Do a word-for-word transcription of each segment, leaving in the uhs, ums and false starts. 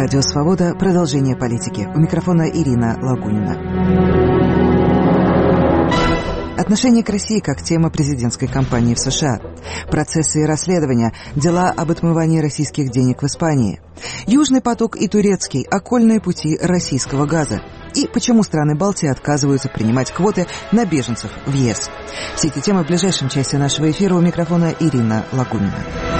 Радио «Свобода». Продолжение политики. У микрофона Ирина Лагунина. Отношение к России как тема президентской кампании в США. Процессы и расследования. Дела об отмывании российских денег в Испании. Южный поток и турецкий. Окольные пути российского газа. И почему страны Балтии отказываются принимать квоты на беженцев в ЕС. Все эти темы в ближайшем часе нашего эфира. У микрофона Ирина Лагунина.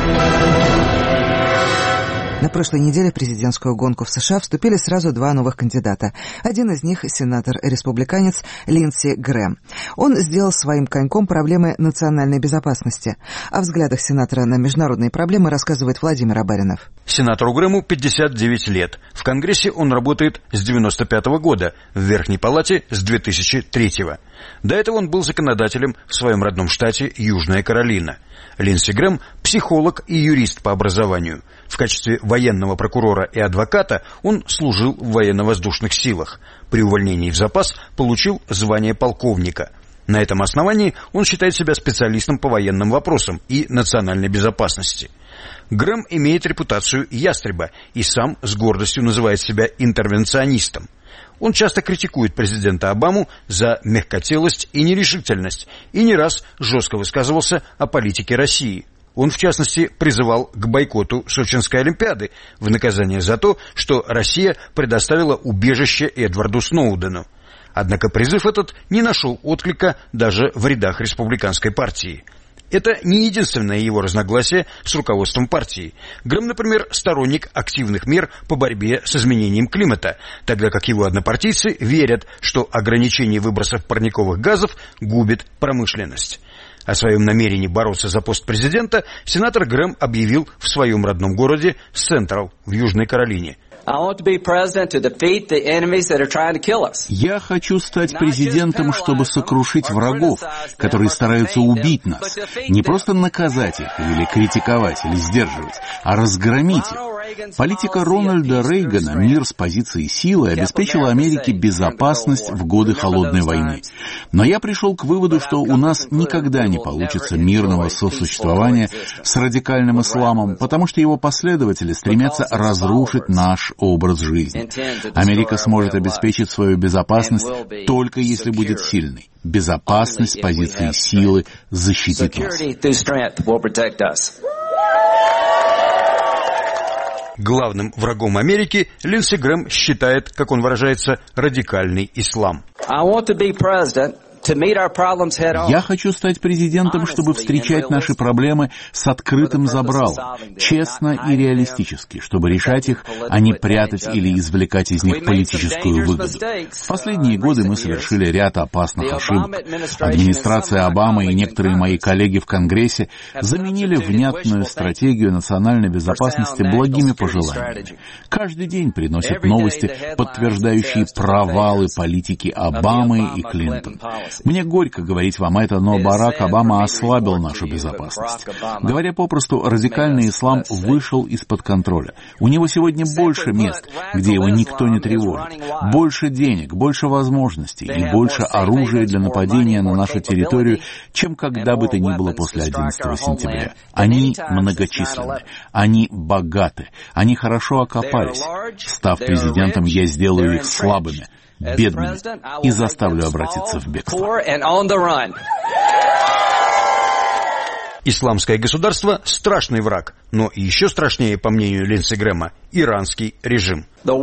На прошлой неделе в президентскую гонку в США вступили сразу два новых кандидата. Один из них – сенатор-республиканец Линдси Грэм. Он сделал своим коньком проблемы национальной безопасности. О взглядах сенатора на международные проблемы рассказывает Владимир Абаринов. Сенатору Грэму пятьдесят девять лет. В Конгрессе он работает с девяносто пятого года, в Верхней Палате с две тысячи третьего. До этого он был законодателем в своем родном штате Южная Каролина. Линдси Грэм – психолог и юрист по образованию. В качестве военного прокурора и адвоката он служил в военно-воздушных силах. При увольнении в запас получил звание полковника. На этом основании он считает себя специалистом по военным вопросам и национальной безопасности. Грэм имеет репутацию ястреба и сам с гордостью называет себя интервенционистом. Он часто критикует президента Обаму за мягкотелость и нерешительность и не раз жестко высказывался о политике России. Он, в частности, призывал к бойкоту Сочинской Олимпиады в наказание за то, что Россия предоставила убежище Эдварду Сноудену. Однако призыв этот не нашел отклика даже в рядах республиканской партии. Это не единственное его разногласие с руководством партии. Грэм, например, сторонник активных мер по борьбе с изменением климата, тогда как его однопартийцы верят, что ограничение выбросов парниковых газов губит промышленность. О своем намерении бороться за пост президента сенатор Грэм объявил в своем родном городе Сентрал в Южной Каролине. Я хочу стать президентом, чтобы сокрушить врагов, которые стараются убить нас. Не просто наказать их или критиковать, или сдерживать, а разгромить их. Политика Рональда Рейгана «Мир с позиции силы» обеспечила Америке безопасность в годы Холодной войны. Но я пришел к выводу, что у нас никогда не получится мирного сосуществования с радикальным исламом, потому что его последователи стремятся разрушить наш образ жизни. Америка сможет обеспечить свою безопасность только если будет сильной. Безопасность с позиции силы защитит нас. Главным врагом Америки Линдси Грэм считает, как он выражается, радикальный ислам. Я хочу стать президентом, чтобы встречать наши проблемы с открытым забралом, честно и реалистически, чтобы решать их, а не прятать или извлекать из них политическую выгоду. В последние годы мы совершили ряд опасных ошибок. Администрация Обамы и некоторые мои коллеги в Конгрессе заменили внятную стратегию национальной безопасности благими пожеланиями. Каждый день приносят новости, подтверждающие провалы политики Обамы и Клинтон. Мне горько говорить вам это, но Барак Обама ослабил нашу безопасность. Говоря попросту, радикальный ислам вышел из-под контроля. У него сегодня больше мест, где его никто не тревожит. Больше денег, больше возможностей и больше оружия для нападения на нашу территорию, чем когда бы то ни было после одиннадцатого сентября. Они многочисленны, они богаты, они хорошо окопались. Став президентом, я сделаю их слабыми, бедными и заставлю обратиться в бегство. Исламское государство – страшный враг, но еще страшнее, по мнению Линдси Грэма, иранский режим.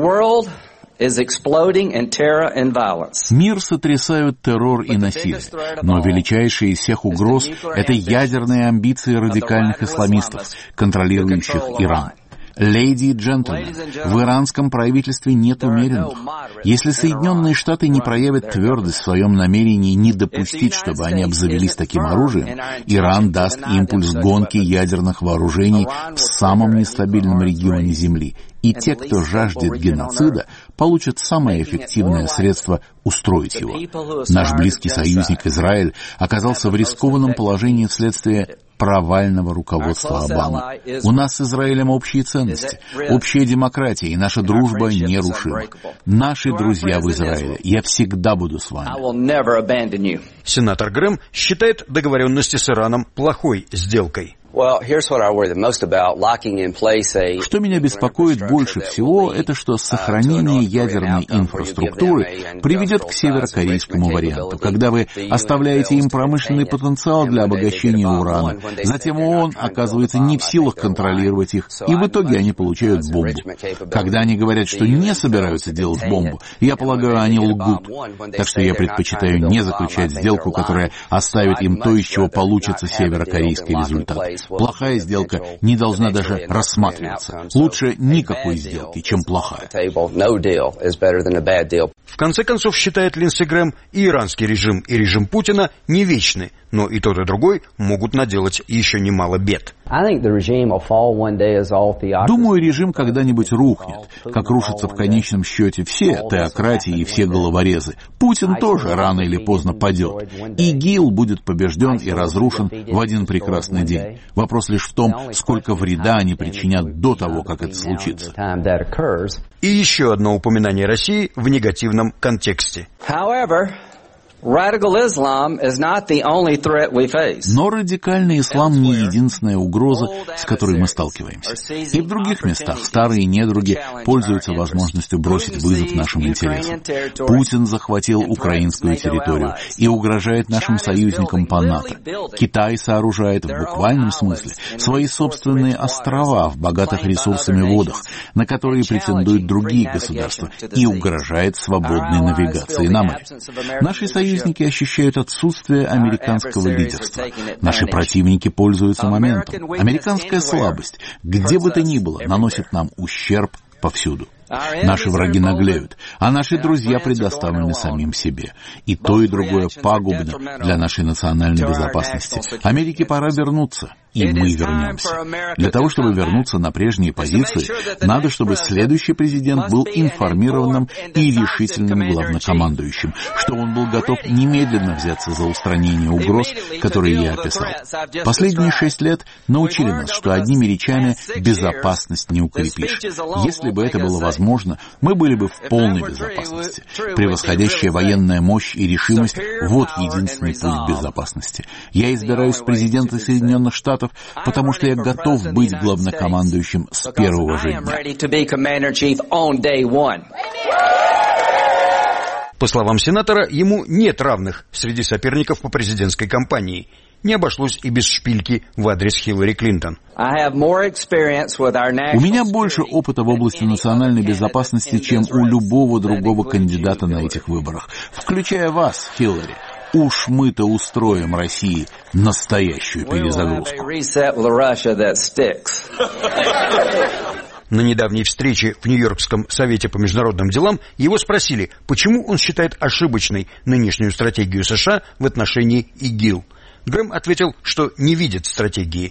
Мир сотрясают террор и насилие, но величайшая из всех угроз – это ядерные амбиции радикальных исламистов, контролирующих Иран. Леди и джентльмены, в иранском правительстве нет умеренных. Если Соединенные Штаты не проявят твердость в своем намерении не допустить, чтобы они обзавелись таким оружием, Иран даст импульс гонки ядерных вооружений в самом нестабильном регионе Земли. И те, кто жаждет геноцида, получат самое эффективное средство устроить его. Наш близкий союзник Израиль оказался в рискованном положении вследствие провального руководства Обамы. У нас с Израилем общие ценности, общая демократия, и наша дружба нерушима. Наши друзья в Израиле, я всегда буду с вами. Сенатор Грэм считает договоренности с Ираном плохой сделкой. Что меня беспокоит больше всего, это что сохранение ядерной инфраструктуры приведет к северокорейскому варианту, когда вы оставляете им промышленный потенциал для обогащения урана, затем ООН оказывается не в силах контролировать их, и в итоге они получают бомбу. Когда они говорят, что не собираются делать бомбу, я полагаю, они лгут. Так что я предпочитаю не заключать сделку, которая оставит им то, из чего получится северокорейский результат. Плохая сделка не должна даже рассматриваться. Лучше никакой сделки, чем плохая. В конце концов, считает Линдси Грэм, и иранский режим, и режим Путина не вечны, но и тот, и другой могут наделать еще немало бед. Думаю, режим когда-нибудь рухнет, как рушатся в конечном счете все теократии и все головорезы. Путин тоже рано или поздно падет. ИГИЛ будет побежден и разрушен в один прекрасный день. Вопрос лишь в том, сколько вреда они причинят до того, как это случится. И еще одно упоминание России в негативном контексте. Но радикальный ислам не единственная угроза, с которой мы сталкиваемся. И в других местах старые недруги пользуются возможностью бросить вызов нашим интересам. Путин захватил украинскую территорию и угрожает нашим союзникам по НАТО. Китай сооружает в буквальном смысле свои собственные острова в богатых ресурсами водах, на которые претендуют другие государства, и угрожает свободной навигации на море. Наши союзники Союзники ощущают отсутствие американского лидерства. Наши противники пользуются моментом. Американская слабость, где бы то ни было, наносит нам ущерб повсюду. Наши враги наглеют, а наши друзья предоставлены самим себе. И то, и другое пагубно для нашей национальной безопасности. Америке пора вернуться, и мы вернемся. Для того, чтобы вернуться на прежние позиции, надо, чтобы следующий президент был информированным и решительным главнокомандующим, что он был готов немедленно взяться за устранение угроз, которые я описал. Последние шесть лет научили нас, что одними речами безопасность не укрепишь. Если бы это было возможно, Возможно, мы были бы в полной безопасности. Превосходящая военная мощь и решимость — вот единственный путь безопасности. Я избираюсь в президенты Соединенных Штатов, потому что я готов быть главнокомандующим с первого же дня. По словам сенатора, ему нет равных среди соперников по президентской кампании. Не обошлось и без шпильки в адрес Хиллари Клинтон. У меня больше опыта в области национальной безопасности, чем у любого другого кандидата на этих выборах, включая вас, Хиллари. Уж мы-то устроим России настоящую перезагрузку. На недавней встрече в Нью-Йоркском совете по международным делам его спросили, почему он считает ошибочной нынешнюю стратегию США в отношении ИГИЛ. Грэм ответил, что не видит стратегии.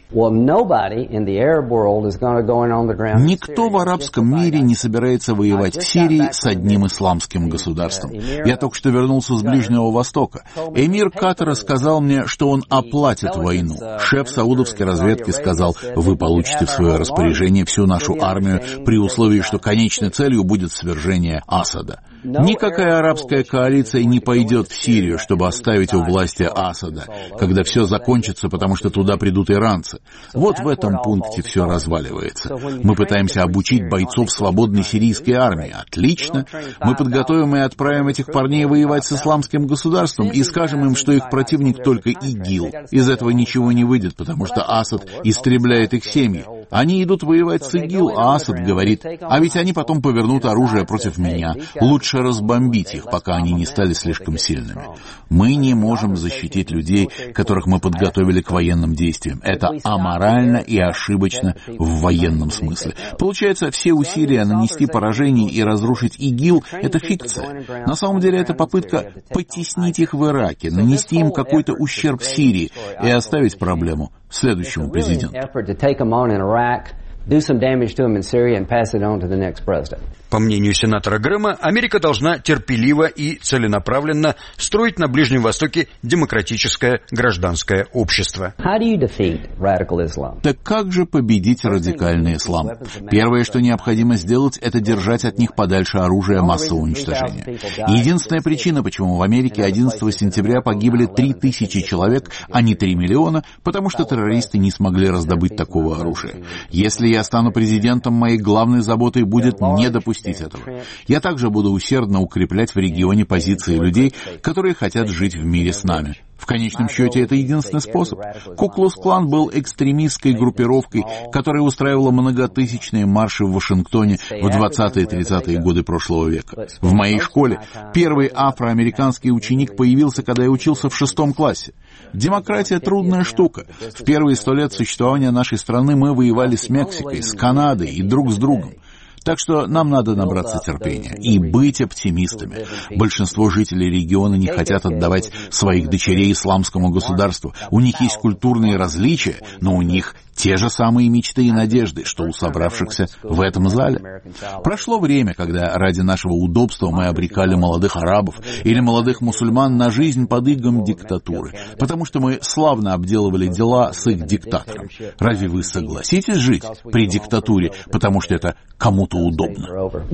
Никто в арабском мире не собирается воевать в Сирии с одним исламским государством. Я только что вернулся с Ближнего Востока. Эмир Катара сказал мне, что он оплатит войну. Шеф саудовской разведки сказал, вы получите в свое распоряжение всю нашу армию при условии, что конечной целью будет свержение Асада. Никакая арабская коалиция не пойдет в Сирию, чтобы оставить у власти Асада, когда все закончится, потому что туда придут иранцы. Вот в этом пункте все разваливается. Мы пытаемся обучить бойцов свободной сирийской армии. Отлично. Мы подготовим и отправим этих парней воевать с исламским государством и скажем им, что их противник только ИГИЛ. Из этого ничего не выйдет, потому что Асад истребляет их семьи. Они идут воевать с ИГИЛ, а Асад говорит, а ведь они потом повернут оружие против меня. Лучше разбомбить их, пока они не стали слишком сильными. Мы не можем защитить людей, которых мы подготовили к военным действиям. Это аморально и ошибочно в военном смысле. Получается, все усилия нанести поражение и разрушить ИГИЛ — это фикция. На самом деле это попытка потеснить их в Ираке, нанести им какой-то ущерб в Сирии и оставить проблему следующему президенту. По мнению сенатора Грэма, Америка должна терпеливо и целенаправленно строить на Ближнем Востоке демократическое гражданское общество. Так как же победить радикальный ислам? Первое, что необходимо сделать, это держать от них подальше оружие массового уничтожения. Единственная причина, почему в Америке одиннадцатого сентября погибли три тысячи человек, а не три миллиона, потому что террористы не смогли раздобыть такого оружия. Если я стану президентом, моей главной заботой будет не допустить этого. Я также буду усердно укреплять в регионе позиции людей, которые хотят жить в мире с нами. В конечном счете, это единственный способ. Ку-клукс-клан был экстремистской группировкой, которая устраивала многотысячные марши в Вашингтоне в двадцатые-тридцатые годы прошлого века. В моей школе первый афроамериканский ученик появился, когда я учился в шестом классе. Демократия — трудная штука. В первые сто лет существования нашей страны мы воевали с Мексикой, с Канадой и друг с другом. Так что нам надо набраться терпения и быть оптимистами. Большинство жителей региона не хотят отдавать своих дочерей исламскому государству. У них есть культурные различия, но у них те же самые мечты и надежды, что у собравшихся в этом зале. Прошло время, когда ради нашего удобства мы обрекали молодых арабов или молодых мусульман на жизнь под игом диктатуры, потому что мы славно обделывали дела с их диктатором. Разве вы согласитесь жить при диктатуре, потому что это кому-то удобно?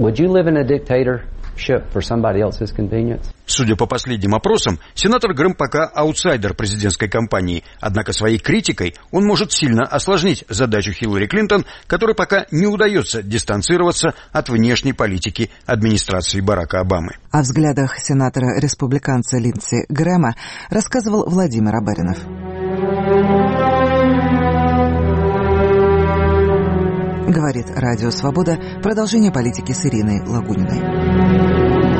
Судя по последним опросам, сенатор Грэм пока аутсайдер президентской кампании, однако своей критикой он может сильно осложнить задачу Хиллари Клинтон, которой пока не удается дистанцироваться от внешней политики администрации Барака Обамы. О взглядах сенатора-республиканца Линдси Грэма рассказывал Владимир Абаринов. Говорит Радио Свобода. Продолжение политики с Ириной Лагуниной.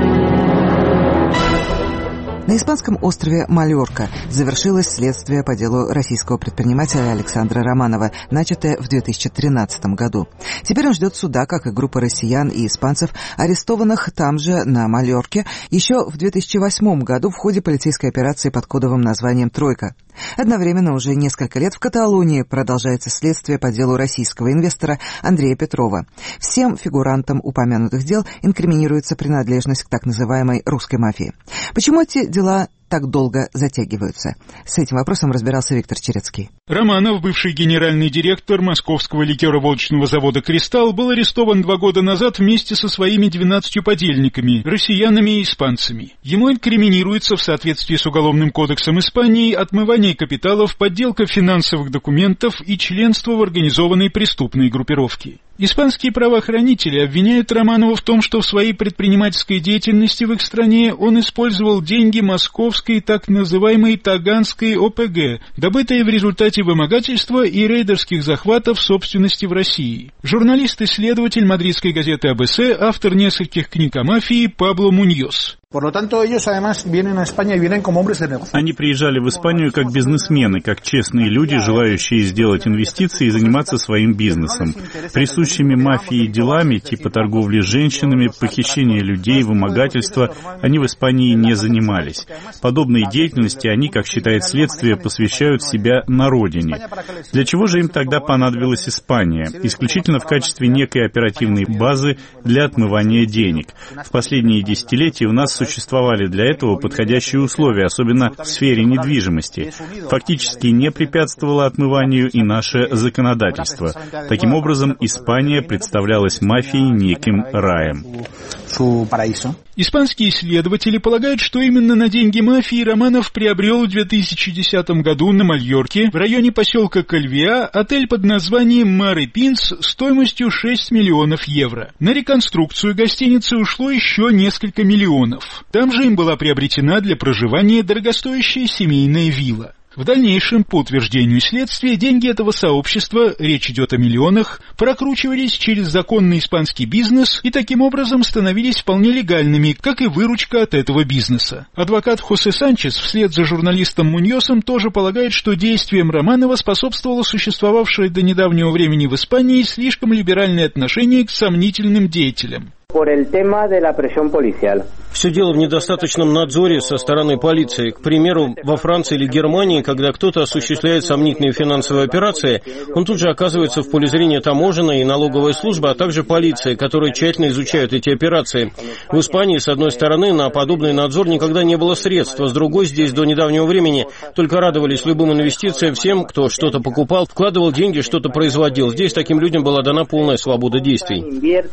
На испанском острове Мальорка завершилось следствие по делу российского предпринимателя Александра Романова, начатое в две тысячи тринадцатом году. Теперь он ждет суда, как и группа россиян и испанцев, арестованных там же, на Мальорке, еще в две тысячи восьмом году в ходе полицейской операции под кодовым названием «Тройка». Одновременно уже несколько лет в Каталонии продолжается следствие по делу российского инвестора Андрея Петрова. Всем фигурантам упомянутых дел инкриминируется принадлежность к так называемой русской мафии. Почему эти дела так долго затягиваются? С этим вопросом разбирался Виктор Черецкий. Романов, бывший генеральный директор московского ликероводочного завода «Кристалл», был арестован два года назад вместе со своими двенадцатью подельниками, россиянами и испанцами. Ему инкриминируется в соответствии с Уголовным кодексом Испании отмывание капиталов, подделка финансовых документов и членство в организованной преступной группировке. Испанские правоохранители обвиняют Романова в том, что в своей предпринимательской деятельности в их стране он использовал деньги московской так называемой Таганской О Пэ Гэ, добытые в результате вымогательства и рейдерских захватов собственности в России. Журналист-исследователь мадридской газеты А Бэ Эс, автор нескольких книг о мафии, Пабло Муньос. Они приезжали в Испанию как бизнесмены, как честные люди, желающие сделать инвестиции и заниматься своим бизнесом. Присущими мафии делами, типа торговли с женщинами, похищения людей, вымогательства, они в Испании не занимались. Подобной деятельности они, как считает следствие, посвящают себя на родине. Для чего же им тогда понадобилась Испания? Исключительно в качестве некой оперативной базы для отмывания денег. В последние десятилетия у нас существовали для этого подходящие условия, особенно в сфере недвижимости. Фактически не препятствовало отмыванию и наше законодательство. Таким образом, Испания представлялась мафией неким раем. Испанские исследователи полагают, что именно на деньги мафии Романов приобрел в две тысячи десятом году на Мальорке, в районе поселка Кальвиа, отель под названием «Мары Пинс» стоимостью шесть миллионов евро. На реконструкцию гостиницы ушло еще несколько миллионов. Там же им была приобретена для проживания дорогостоящая семейная вилла. В дальнейшем, по утверждению следствия, деньги этого сообщества, речь идет о миллионах, прокручивались через законный испанский бизнес и таким образом становились вполне легальными, как и выручка от этого бизнеса. Адвокат Хосе Санчес вслед за журналистом Муньосом тоже полагает, что действиям Романова способствовало существовавшее до недавнего времени в Испании слишком либеральное отношение к сомнительным деятелям. Все дело в недостаточном надзоре со стороны полиции. К примеру, во Франции или Германии, когда кто-то осуществляет сомнительные финансовые операции, он тут же оказывается в поле зрения таможенной и налоговой службы, а также полиции, которые тщательно изучают эти операции. В Испании, с одной стороны, на подобный надзор никогда не было средств, а с другой, здесь до недавнего времени только радовались любым инвестициям всем, кто что-то покупал, вкладывал деньги, что-то производил. Здесь таким людям была дана полная свобода действий.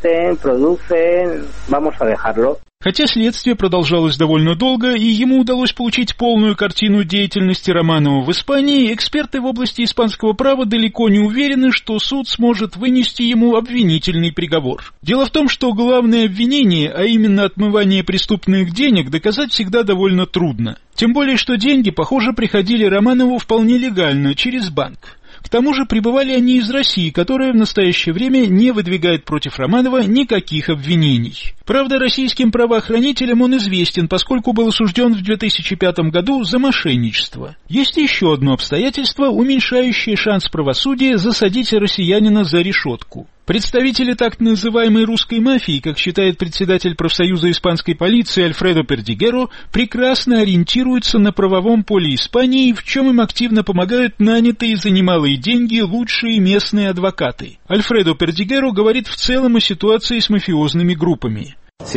Хотя следствие продолжалось довольно долго, и ему удалось получить полную картину деятельности Романова в Испании, эксперты в области испанского права далеко не уверены, что суд сможет вынести ему обвинительный приговор. Дело в том, что главное обвинение, а именно отмывание преступных денег, доказать всегда довольно трудно. Тем более, что деньги, похоже, приходили Романову вполне легально, через банк. К тому же прибывали они из России, которая в настоящее время не выдвигает против Романова никаких обвинений. Правда, российским правоохранителям он известен, поскольку был осужден в две тысячи пятом году за мошенничество. Есть еще одно обстоятельство, уменьшающее шанс правосудия засадить россиянина за решетку. Представители так называемой русской мафии, как считает председатель профсоюза испанской полиции Альфредо Пердигеро, прекрасно ориентируются на правовом поле Испании, в чем им активно помогают нанятые за немалые деньги лучшие местные адвокаты. Альфредо Пердигеро говорит в целом о ситуации с мафиозными группами.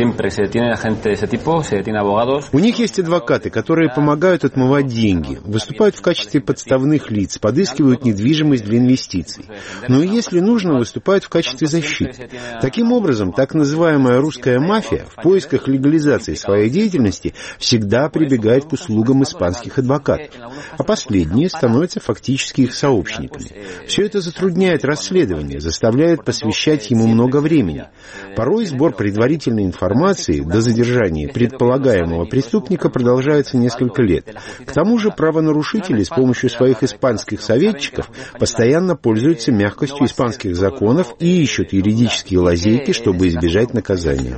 У них есть адвокаты, которые помогают отмывать деньги, выступают в качестве подставных лиц, подыскивают недвижимость для инвестиций. Но если нужно, выступают в качестве защиты. Таким образом, так называемая русская мафия в поисках легализации своей деятельности всегда прибегает к услугам испанских адвокатов, а последние становятся фактически их сообщниками. Все это затрудняет расследование, заставляет посвящать ему много времени. Порой сбор предварительной информации до задержания предполагаемого преступника продолжается несколько лет. К тому же правонарушители с помощью своих испанских советчиков постоянно пользуются мягкостью испанских законов и ищут юридические лазейки, чтобы избежать наказания.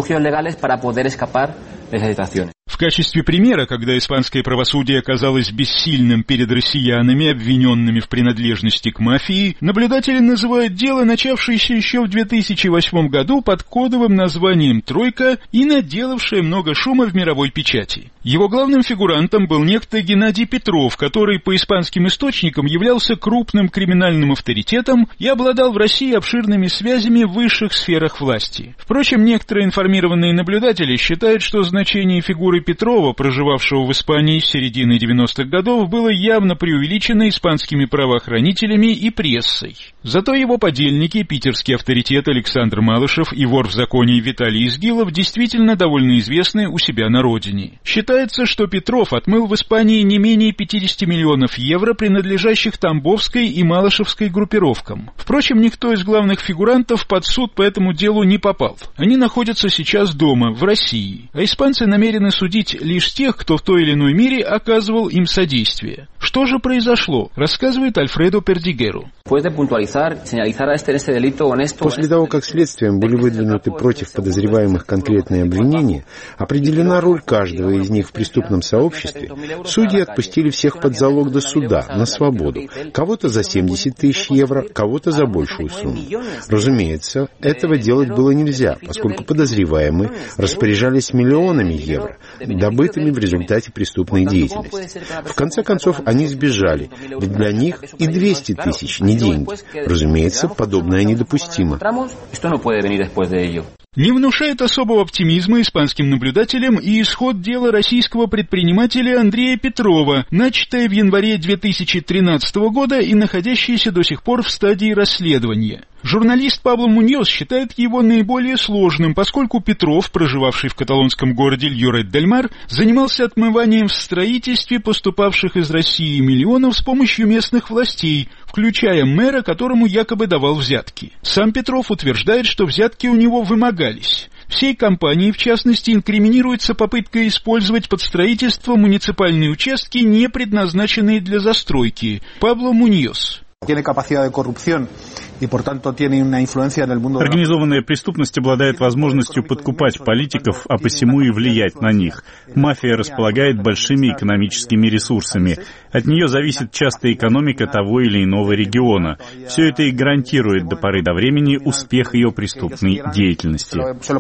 В качестве примера, когда испанское правосудие оказалось бессильным перед россиянами, обвиненными в принадлежности к мафии, наблюдатели называют дело, начавшееся еще в две тысячи восьмом году под кодовым названием «Тройка» и наделавшее много шума в мировой печати. Его главным фигурантом был некто Геннадий Петров, который по испанским источникам являлся крупным криминальным авторитетом и обладал в России обширными связями в высших сферах власти. Впрочем, некоторые информированные наблюдатели считают, что значение фигуры Петрова, проживавшего в Испании с середины девяностых годов, было явно преувеличено испанскими правоохранителями и прессой. Зато его подельники, питерский авторитет Александр Малышев и вор в законе Виталий Изгилов, действительно довольно известны у себя на родине. Считается, что Петров отмыл в Испании не менее пятьдесят миллионов евро, принадлежащих Тамбовской и Малышевской группировкам. Впрочем, никто из главных фигурантов под суд по этому делу не попал. Они находятся сейчас дома, в России, а испанцы намерены судить лишь тех, кто в той или иной мере оказывал им содействие. Что же произошло, рассказывает Альфредо Пердигеро. После того, как следствием были выдвинуты против подозреваемых конкретные обвинения, определена роль каждого из них в преступном сообществе, судьи отпустили всех под залог до суда, на свободу. Кого-то за семьдесят тысяч евро, кого-то за большую сумму. Разумеется, этого делать было нельзя, поскольку подозреваемые распоряжались миллионами евро, добытыми в результате преступной деятельности. В конце концов, они сбежали, ведь для них и двести тысяч не деньги. Разумеется, подобное недопустимо. Не внушает особого оптимизма испанским наблюдателям и исход дела российского предпринимателя Андрея Петрова, начатое в январе две тысячи тринадцатого года и находящееся до сих пор в стадии расследования. Журналист Пабло Муньос считает его наиболее сложным, поскольку Петров, проживавший в каталонском городе Льорет-дель-Мар, занимался отмыванием в строительстве поступавших из России миллионов с помощью местных властей, включая мэра, которому якобы давал взятки. Сам Петров утверждает, что взятки у него вымогались. Всей компании, в частности, инкриминируется попытка использовать под строительство муниципальные участки, не предназначенные для застройки. Пабло Муньос. Организованная преступность обладает возможностью подкупать политиков, а посему и влиять на них. Мафия располагает большими экономическими ресурсами. От нее зависит часто экономика того или иного региона. Все это и гарантирует до поры до времени успех ее преступной деятельности.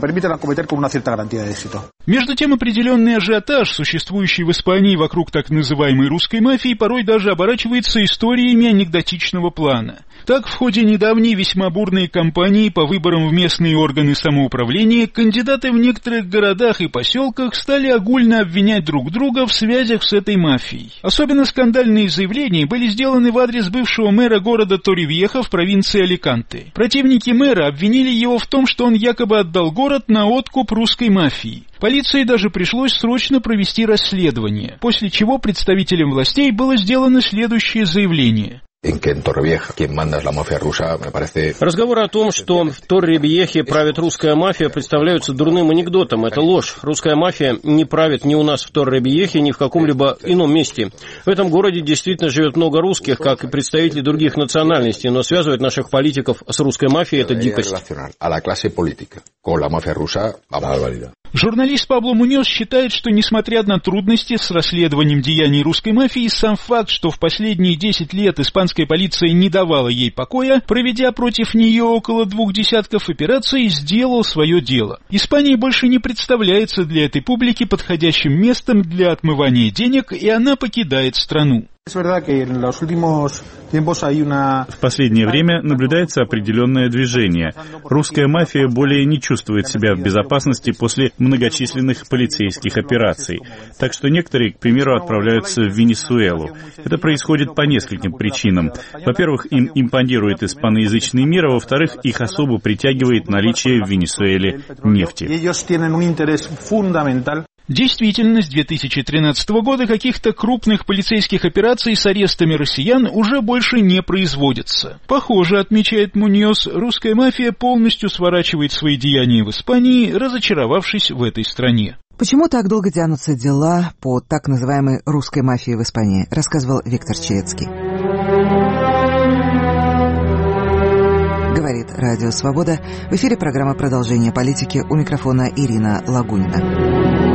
Между тем, определенный ажиотаж, существующий в Испании вокруг так называемой русской мафии, порой даже оборачивается историями анекдотичного плана. Так, в ходе недавней весьма бурной кампании по выборам в местные органы самоуправления кандидаты в некоторых городах и поселках стали огульно обвинять друг друга в связях с этой мафией. Особенно скандальные заявления были сделаны в адрес бывшего мэра города Торревьеха в провинции Аликанте. Противники мэра обвинили его в том, что он якобы отдал город на откуп русской мафии. Полиции даже пришлось срочно провести расследование, после чего представителям властей было сделано следующее заявление. Разговоры о том, что в Торревьехе правит русская мафия, представляются дурным анекдотом. Это ложь. Русская мафия не правит ни у нас в Торревьехе, ни в каком-либо ином месте. В этом городе действительно живет много русских, как и представители других национальностей, но связывать наших политиков с русской мафией – это дикость. Журналист Пабло Муньос считает, что несмотря на трудности с расследованием деяний русской мафии, сам факт, что в последние десять лет испанская полиция не давала ей покоя, проведя против нее около двух десятков операций, сделал свое дело. Испания больше не представляется для этой публики подходящим местом для отмывания денег, и она покидает страну. В последнее время наблюдается определенное движение. Русская мафия более не чувствует себя в безопасности после многочисленных полицейских операций. Так что некоторые, к примеру, отправляются в Венесуэлу. Это происходит по нескольким причинам. Во-первых, им импонирует испаноязычный мир, а во-вторых, их особо притягивает наличие в Венесуэле нефти. Действительно, с две тысячи тринадцатого года каких-то крупных полицейских операций с арестами россиян уже больше не производится. Похоже, отмечает Муньос, русская мафия полностью сворачивает свои деяния в Испании, разочаровавшись в этой стране. Почему так долго тянутся дела по так называемой русской мафии в Испании, рассказывал Виктор Черецкий. Говорит Радио Свобода. В эфире программа «Продолжение политики». У микрофона Ирина Лагунина.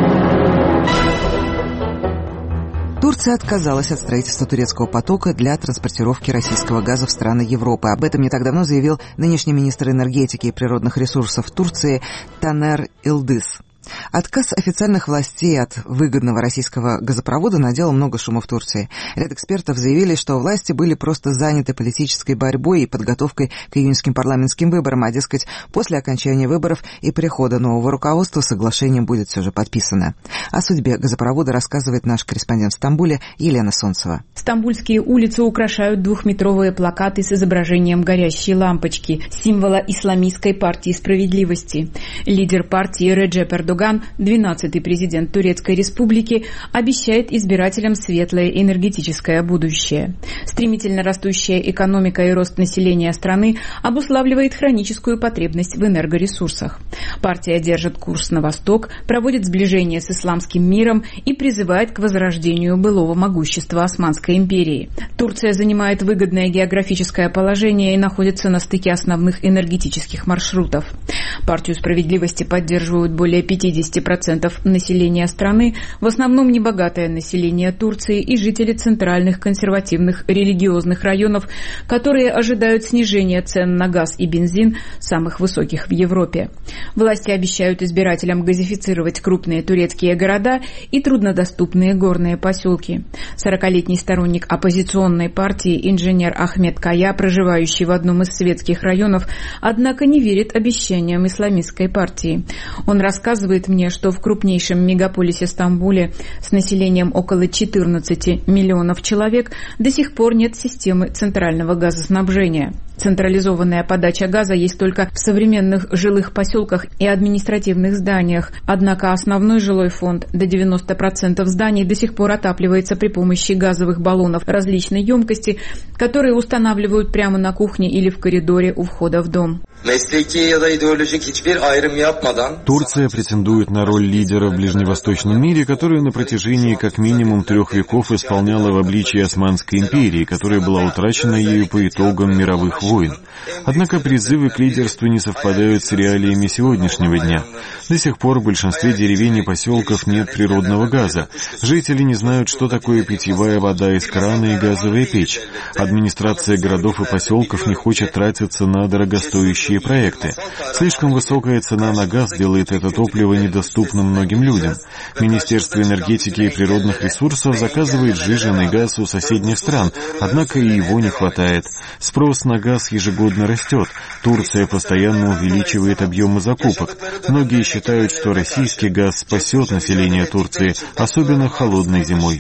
Турция отказалась от строительства турецкого потока для транспортировки российского газа в страны Европы. Об этом не так давно заявил нынешний министр энергетики и природных ресурсов Турции Танер Илдыз. Отказ официальных властей от выгодного российского газопровода наделал много шума в Турции. Ряд экспертов заявили, что власти были просто заняты политической борьбой и подготовкой к июньским парламентским выборам, а, дескать, после окончания выборов и прихода нового руководства соглашение будет все же подписано. О судьбе газопровода рассказывает наш корреспондент в Стамбуле Елена Солнцева. Стамбульские улицы украшают двухметровые плакаты с изображением горящей лампочки, символа Исламистской партии справедливости. Лидер партии Реджеп Эрдоган, двенадцатый президент Турецкой республики, обещает избирателям светлое энергетическое будущее. Стремительно растущая экономика и рост населения страны обуславливает хроническую потребность в энергоресурсах. Партия держит курс на восток, проводит сближение с исламским миром и призывает к возрождению былого могущества Османской империи. Турция занимает выгодное географическое положение и находится на стыке основных энергетических маршрутов. Партию справедливости поддерживают более пятьдесят процентов населения страны, в основном небогатое население Турции и жители центральных консервативных религиозных районов, которые ожидают снижения цен на газ и бензин, самых высоких в Европе. Власти обещают избирателям газифицировать крупные турецкие города и труднодоступные горные поселки. сорокалетний сторонник оппозиционной партии инженер Ахмед Кая, проживающий в одном из светских районов, однако не верит обещаниям исламистской партии. Он рассказывает мне, что в крупнейшем мегаполисе Стамбуле с населением около четырнадцати миллионов человек до сих пор нет системы центрального газоснабжения. Централизованная подача газа есть только в современных жилых поселках и административных зданиях, однако основной жилой фонд, до девяноста процентов зданий, до сих пор отапливается при помощи газовых баллонов различной емкости, которые устанавливают прямо на кухне или в коридоре у входа в дом. Турция претендует на роль лидера в ближневосточном мире, которую на протяжении как минимум трех веков исполняла в обличии Османской империи, которая была утрачена ею по итогам мировых войн. Однако призывы к лидерству не совпадают с реалиями сегодняшнего дня. До сих пор в большинстве деревень и поселков нет природного газа. Жители не знают, что такое питьевая вода из крана и газовая печь. Администрация городов и поселков не хочет тратиться на дорогостоящие проекты. Слишком высокая цена на газ делает это топливо недоступным многим людям. Министерство энергетики и природных ресурсов заказывает сжиженный газ у соседних стран, однако и его не хватает. Спрос на газ ежегодно растет. Турция постоянно увеличивает объемы закупок. Многие считают, что российский газ спасет население Турции, особенно холодной зимой.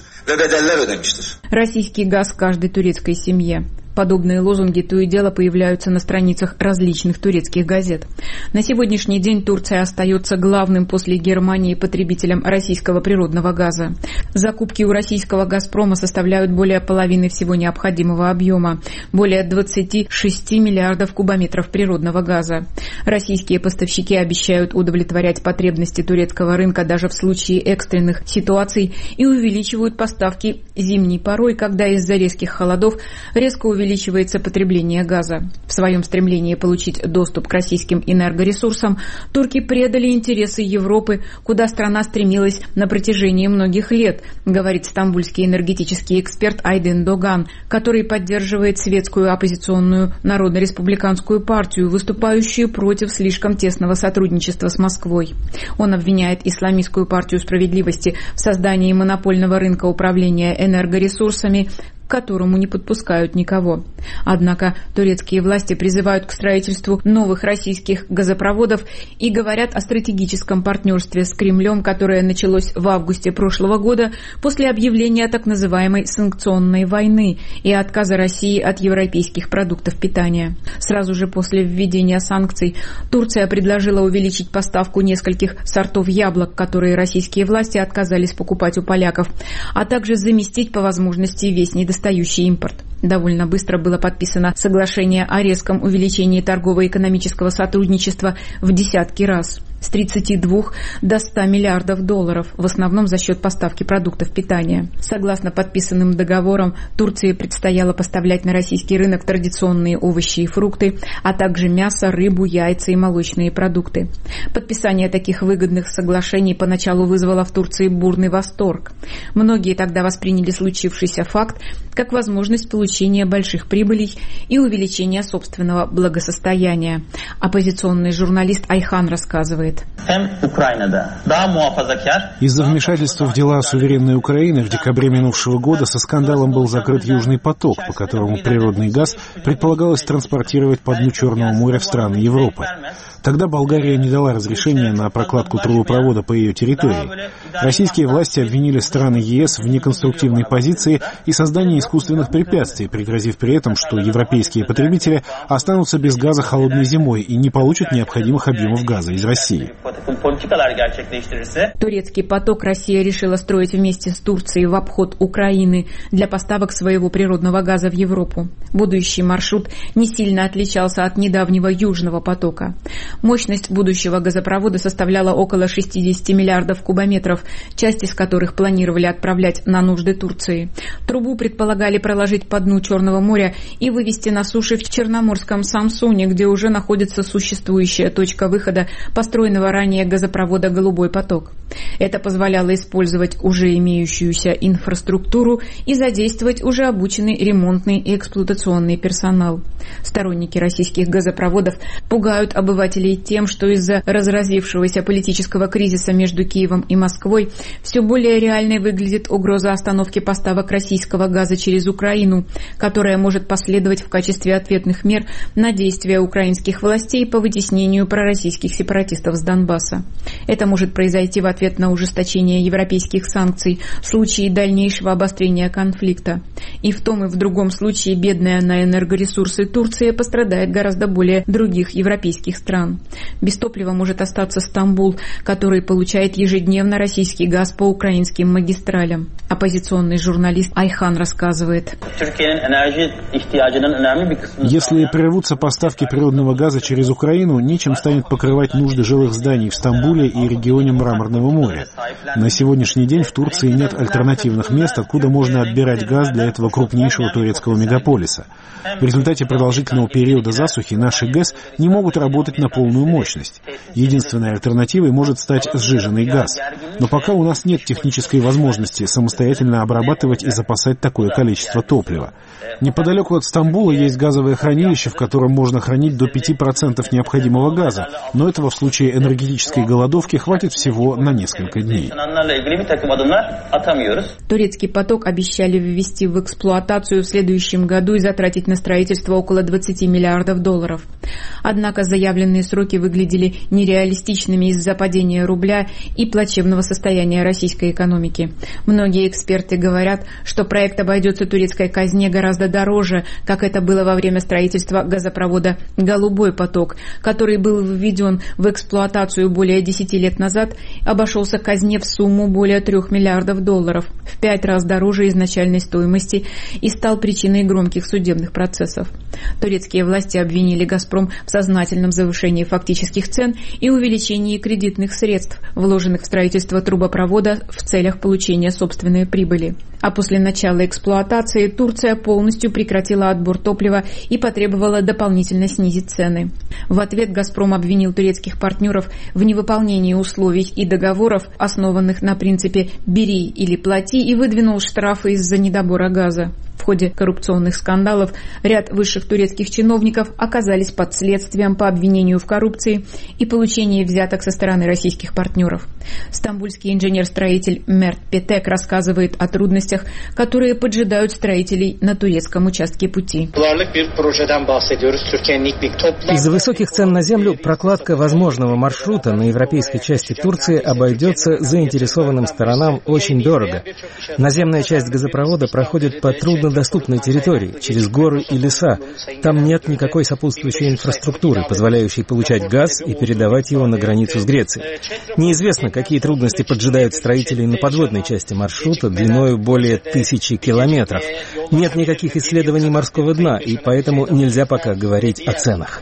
Российский газ каждой турецкой семье. Подобные лозунги то и дело появляются на страницах различных турецких газет. На сегодняшний день Турция остается главным после Германии потребителем российского природного газа. Закупки у российского «Газпрома» составляют более половины всего необходимого объема, более двадцати шести миллиардов кубометров природного газа. Российские поставщики обещают удовлетворять потребности турецкого рынка даже в случае экстренных ситуаций и увеличивают поставки зимней порой, когда из-за резких холодов резко увеличивается увеличивается потребление газа. В своем стремлении получить доступ к российским энергоресурсам турки предали интересы Европы, куда страна стремилась на протяжении многих лет, говорит стамбульский энергетический эксперт Айден Доган, который поддерживает светскую оппозиционную Народно-республиканскую партию, выступающую против слишком тесного сотрудничества с Москвой. Он обвиняет Исламистскую партию справедливости в создании монопольного рынка управления энергоресурсами, к которому не подпускают никого. Однако турецкие власти призывают к строительству новых российских газопроводов и говорят о стратегическом партнерстве с Кремлем, которое началось в августе прошлого года после объявления так называемой санкционной войны и отказа России от европейских продуктов питания. Сразу же после введения санкций Турция предложила увеличить поставку нескольких сортов яблок, которые российские власти отказались покупать у поляков, а также заместить по возможности весь недостающий достающий импорт. Довольно быстро было подписано соглашение о резком увеличении торгово-экономического сотрудничества в десятки раз. С тридцати двух до ста миллиардов долларов, в основном за счет поставки продуктов питания. Согласно подписанным договорам, Турции предстояло поставлять на российский рынок традиционные овощи и фрукты, а также мясо, рыбу, яйца и молочные продукты. Подписание таких выгодных соглашений поначалу вызвало в Турции бурный восторг. Многие тогда восприняли случившийся факт как возможность получения больших прибылей и увеличения собственного благосостояния. Оппозиционный журналист Айхан рассказывает. Из-за вмешательства в дела суверенной Украины в декабре минувшего года со скандалом был закрыт Южный поток, по которому природный газ предполагалось транспортировать по дну Черного моря в страны Европы. Тогда Болгария не дала разрешения на прокладку трубопровода по ее территории. Российские власти обвинили страны ЕС в неконструктивной позиции и создании искусственных препятствий, пригрозив при этом, что европейские потребители останутся без газа холодной зимой и не получат необходимых объемов газа из России. Турецкий поток Россия решила строить вместе с Турцией в обход Украины для поставок своего природного газа в Европу. Будущий маршрут не сильно отличался от недавнего Южного потока. Мощность будущего газопровода составляла около шестидесяти миллиардов кубометров, часть из которых планировали отправлять на нужды Турции. Трубу предполагали проложить по дну Черного моря и вывести на суше в Черноморском Самсуне, где уже находится существующая точка выхода построенного ранее газопровода «Голубой поток». Это позволяло использовать уже имеющуюся инфраструктуру и задействовать уже обученный ремонтный и эксплуатационный персонал. Сторонники российских газопроводов пугают обывателей тем, что из-за разразившегося политического кризиса между Киевом и Москвой все более реальной выглядит угроза остановки поставок российского газа через Украину, которая может последовать в качестве ответных мер на действия украинских властей по вытеснению пророссийских сепаратистов с Донбасса. Это может произойти в ответ на ужесточение европейских санкций в случае дальнейшего обострения конфликта. И в том и в другом случае бедная на энергоресурсы Турция пострадает гораздо более других европейских стран. Без топлива может остаться Стамбул, который получает ежедневно российский газ по украинским магистралям. Оппозиционный журналист Айхан рассказывает. Если прервутся поставки природного газа через Украину, нечем станет покрывать нужды жилых новых зданий в Стамбуле и регионе Мраморного моря. На сегодняшний день в Турции нет альтернативных мест, откуда можно отбирать газ для этого крупнейшего турецкого мегаполиса. В результате продолжительного периода засухи наши ГЭС не могут работать на полную мощность. Единственной альтернативой может стать сжиженный газ. Но пока у нас нет технической возможности самостоятельно обрабатывать и запасать такое количество топлива. Неподалеку от Стамбула есть газовое хранилище, в котором можно хранить до пяти процентов необходимого газа, но этого в случае энергетической голодовки хватит всего на несколько дней. Турецкий поток обещали ввести в эксплуатацию в следующем году и затратить на строительство около двадцати миллиардов долларов. Однако заявленные сроки выглядели нереалистичными из-за падения рубля и плачевного состояния российской экономики. Многие эксперты говорят, что проект обойдется турецкой казне гораздо дороже, как это было во время строительства газопровода «Голубой поток», который был введен в эксплуатацию более десяти лет назад, обошелся казне в сумму более трех миллиардов долларов, в пять раз дороже изначальной стоимости, и стал причиной громких судебных процессов. Турецкие власти обвинили «Газпром» в сознательном завышении фактических цен и увеличении кредитных средств, вложенных в строительство трубопровода в целях получения собственной прибыли. А после начала эксплуатации Турция полностью прекратила отбор топлива и потребовала дополнительно снизить цены. В ответ «Газпром» обвинил турецких партнеров в невыполнении условий и договоров, основанных на принципе «бери или плати», и выдвинул штрафы из-за недобора газа. В ходе коррупционных скандалов ряд высших турецких чиновников оказались под следствием по обвинению в коррупции и получении взяток со стороны российских партнеров. Стамбульский инженер-строитель Мерт Петек рассказывает о трудностях, которые поджидают строителей на турецком участке пути. Из-за высоких цен на землю прокладка возможного маршрута на европейской части Турции обойдется заинтересованным сторонам очень дорого. Наземная часть газопровода проходит по труднодоступной территории, через горы и леса. Там нет никакой сопутствующей инфраструктуры, позволяющей получать газ и передавать его на границу с Грецией. Неизвестно, какие трудности поджидают строителей на подводной части маршрута длиною более тысячи километров. Нет никаких исследований морского дна, и поэтому нельзя пока говорить о ценах.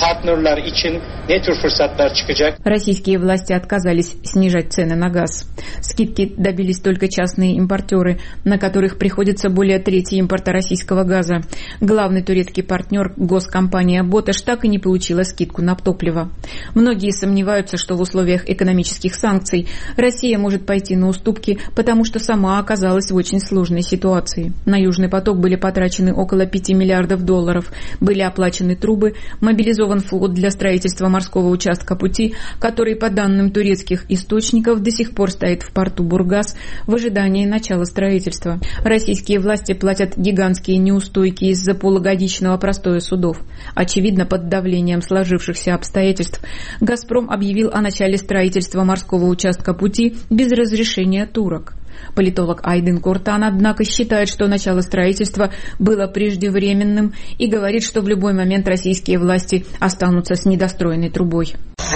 Российские власти отказались снижать цены на газ. Скидки добились только частные импортеры, на которых приходится более трети импорта российского газа. Главный турецкий партнер, госкомпания «Боташ», так и не получила скидку на топливо. Многие сомневаются, что в условиях экономических санкций Россия может пойти на уступки, потому что сама оказалась в очень сложной ситуации. На «Южный поток» были потрачены около пяти миллиардов долларов, были оплачены трубы, мобилизован флот для строительства морского участка пути, который, по данным турецких источников, до сих пор стоит в порту Бургас в ожидании начала строительства. Российские власти платят гигантские неустойки из-за полугодичного простоя судов. Очевидно, под давлением сложившихся обстоятельств «Газпром» объявил о начале строительства морского участка пути без разрешения турок. Политолог Айдын Кортан, однако, считает, что начало строительства было преждевременным и говорит, что в любой момент российские власти останутся с недостроенной трубой.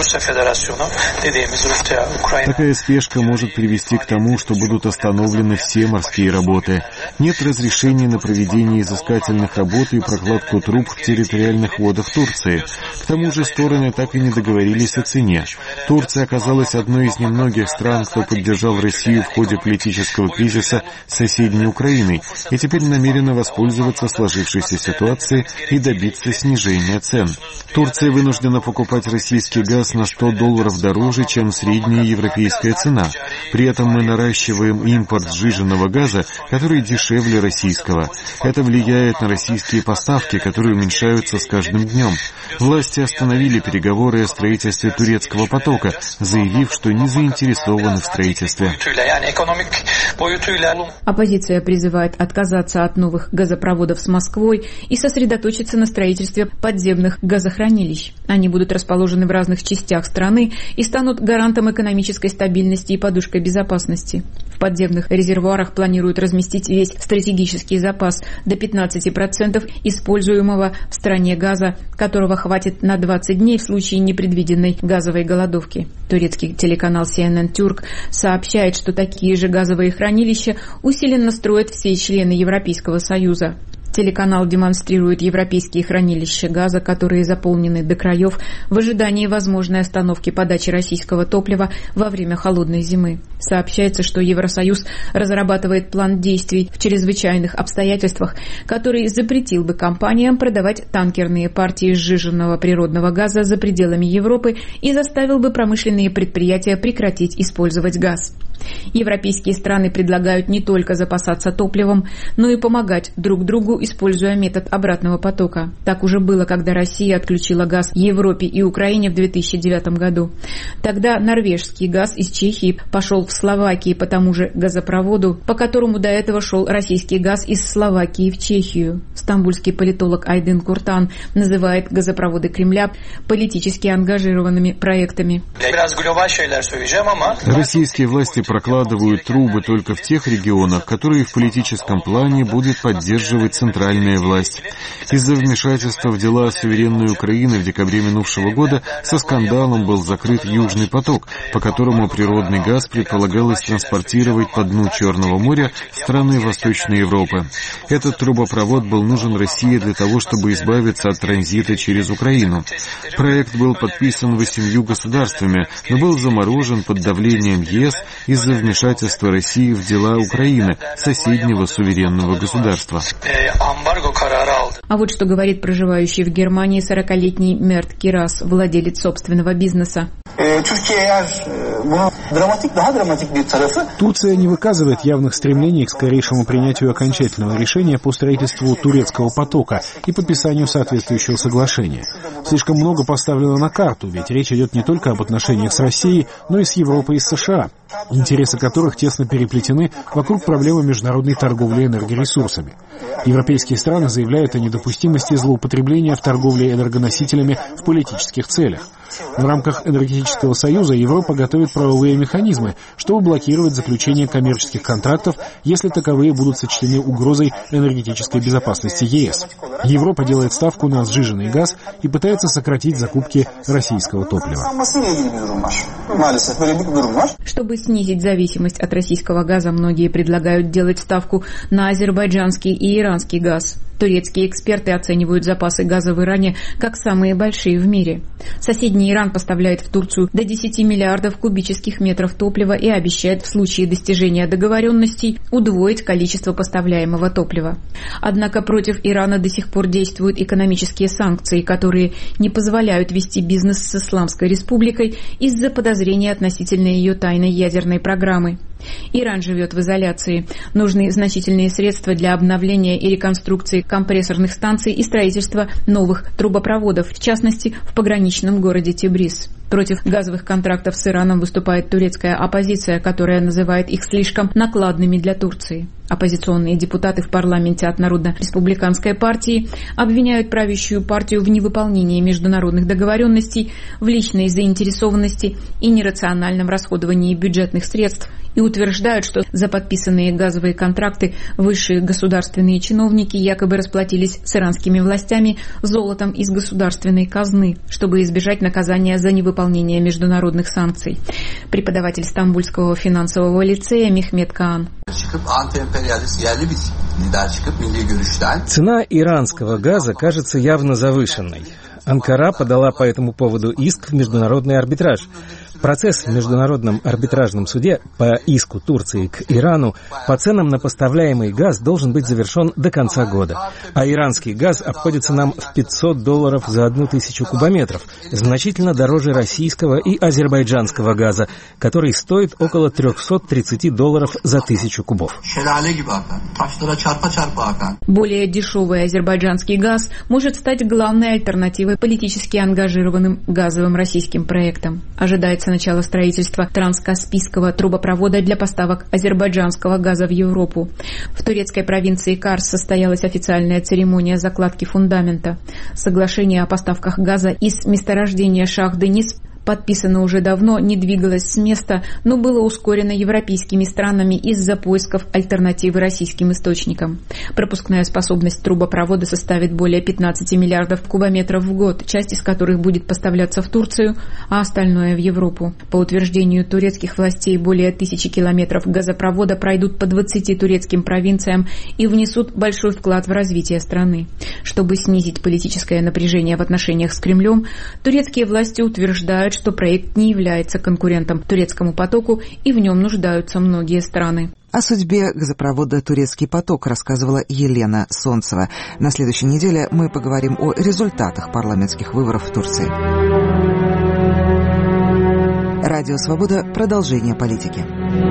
Такая спешка может привести к тому, что будут остановлены все морские работы. Нет разрешения на проведение изыскательных работ и прокладку труб в территориальных водах Турции. К тому же стороны так и не договорились о цене. Турция оказалась одной из немногих стран, кто поддержал Россию в ходе политического кризиса с соседней Украиной, и теперь намерена воспользоваться сложившейся ситуацией и добиться снижения цен. Турция вынуждена покупать российский газ на сто долларов дороже, чем средняя европейская цена. При этом мы наращиваем импорт сжиженного газа, который дешевле российского. Это влияет на российские поставки, которые уменьшаются с каждым днем. Власти остановили переговоры о строительстве турецкого потока, заявив, что не заинтересованы в строительстве. Оппозиция призывает отказаться от новых газопроводов с Москвой и сосредоточиться на строительстве подземных газохранилищ. Они будут расположены в разных частях страны и станут гарантом экономической стабильности и подушкой безопасности. В подземных резервуарах планируют разместить весь стратегический запас до пятнадцати процентов используемого в стране газа, которого хватит на двадцать дней в случае непредвиденной газовой голодовки. Турецкий телеканал си эн эн Türk сообщает, что такие же газовые хранилища усиленно строят все члены Европейского Союза. Телеканал демонстрирует европейские хранилища газа, которые заполнены до краев в ожидании возможной остановки подачи российского топлива во время холодной зимы. Сообщается, что Евросоюз разрабатывает план действий в чрезвычайных обстоятельствах, который запретил бы компаниям продавать танкерные партии сжиженного природного газа за пределами Европы и заставил бы промышленные предприятия прекратить использовать газ. Европейские страны предлагают не только запасаться топливом, но и помогать друг другу, используя метод обратного потока. Так уже было, когда Россия отключила газ Европе и Украине в две тысячи девятом году. Тогда норвежский газ из Чехии пошел в Словакии по тому же газопроводу, по которому до этого шел российский газ из Словакии в Чехию. Стамбульский политолог Айдын Куртан называет газопроводы Кремля политически ангажированными проектами. Российские власти прокладывают трубы только в тех регионах, которые в политическом плане будет поддерживать центральная власть. Из-за вмешательства в дела суверенной Украины в декабре минувшего года со скандалом был закрыт Южный поток, по которому природный газ предполагалось транспортировать по дну Черного моря в страны Восточной Европы. Этот трубопровод был нужен России для того, чтобы избавиться от транзита через Украину. Проект был подписан восемью государствами, но был заморожен под давлением ЕС из-за вмешательства России в дела Украины, соседнего суверенного государства. А вот что говорит проживающий в Германии сорокалетний Мерт Кирас, владелец собственного бизнеса. Турция не выказывает явных стремлений к скорейшему принятию окончательного решения по строительству турецкого потока и подписанию соответствующего соглашения. Слишком много поставлено на карту, ведь речь идет не только об отношениях с Россией, но и с Европой и с США, интересы которых тесно переплетены вокруг проблемы международной торговли энергоресурсами. Европейские страны заявляют о недопустимости злоупотребления в торговле энергоносителями в политических целях. В рамках энергетического союза Европа готовит правовые механизмы, чтобы блокировать заключение коммерческих контрактов, если таковые будут сочтены угрозой энергетической безопасности ЕС. Европа делает ставку на сжиженный газ и пытается сократить закупки российского топлива. Чтобы снизить зависимость от российского газа, многие предлагают делать ставку на азербайджанский и иранский газ. Турецкие эксперты оценивают запасы газа в Иране как самые большие в мире. Соседний Иран поставляет в Турцию до десяти миллиардов кубических метров топлива и обещает в случае достижения договоренностей удвоить количество поставляемого топлива. Однако против Ирана до сих пор действуют экономические санкции, которые не позволяют вести бизнес с Исламской Республикой из-за подозрения относительно ее тайной ядерной программы. Иран живет в изоляции. Нужны значительные средства для обновления и реконструкции компрессорных станций и строительства новых трубопроводов, в частности, в пограничном городе Тебриз. Против газовых контрактов с Ираном выступает турецкая оппозиция, которая называет их слишком накладными для Турции. Оппозиционные депутаты в парламенте от Народно-республиканской партии обвиняют правящую партию в невыполнении международных договоренностей, в личной заинтересованности и нерациональном расходовании бюджетных средств и утверждают, что за подписанные газовые контракты высшие государственные чиновники якобы расплатились с иранскими властями золотом из государственной казны, чтобы избежать наказания за невыполнение международных санкций. Преподаватель Стамбульского финансового лицея Мехмет Каан. Цена иранского газа кажется явно завышенной. Анкара подала по этому поводу иск в международный арбитраж. Процесс в Международном арбитражном суде по иску Турции к Ирану по ценам на поставляемый газ должен быть завершен до конца года. А иранский газ обходится нам в пятьсот долларов за одну тысячу кубометров, значительно дороже российского и азербайджанского газа, который стоит около триста тридцать долларов за тысячу кубов. Более дешевый азербайджанский газ может стать главной альтернативой политически ангажированным газовым российским проектам. Ожидается начало строительства транскаспийского трубопровода для поставок азербайджанского газа в Европу. В турецкой провинции Карс состоялась официальная церемония закладки фундамента. Соглашение о поставках газа из месторождения Шах-Денис подписано уже давно, не двигалось с места, но было ускорено европейскими странами из-за поисков альтернативы российским источникам. Пропускная способность трубопровода составит более пятнадцати миллиардов кубометров в год, часть из которых будет поставляться в Турцию, а остальное в Европу. По утверждению турецких властей, более тысячи километров газопровода пройдут по двадцати турецким провинциям и внесут большой вклад в развитие страны. Чтобы снизить политическое напряжение в отношениях с Кремлем, турецкие власти утверждают, что проект не является конкурентом турецкому потоку и в нем нуждаются многие страны. О судьбе газопровода «Турецкий поток» рассказывала Елена Солнцева. На следующей неделе мы поговорим о результатах парламентских выборов в Турции. Радио «Свобода». Продолжение политики.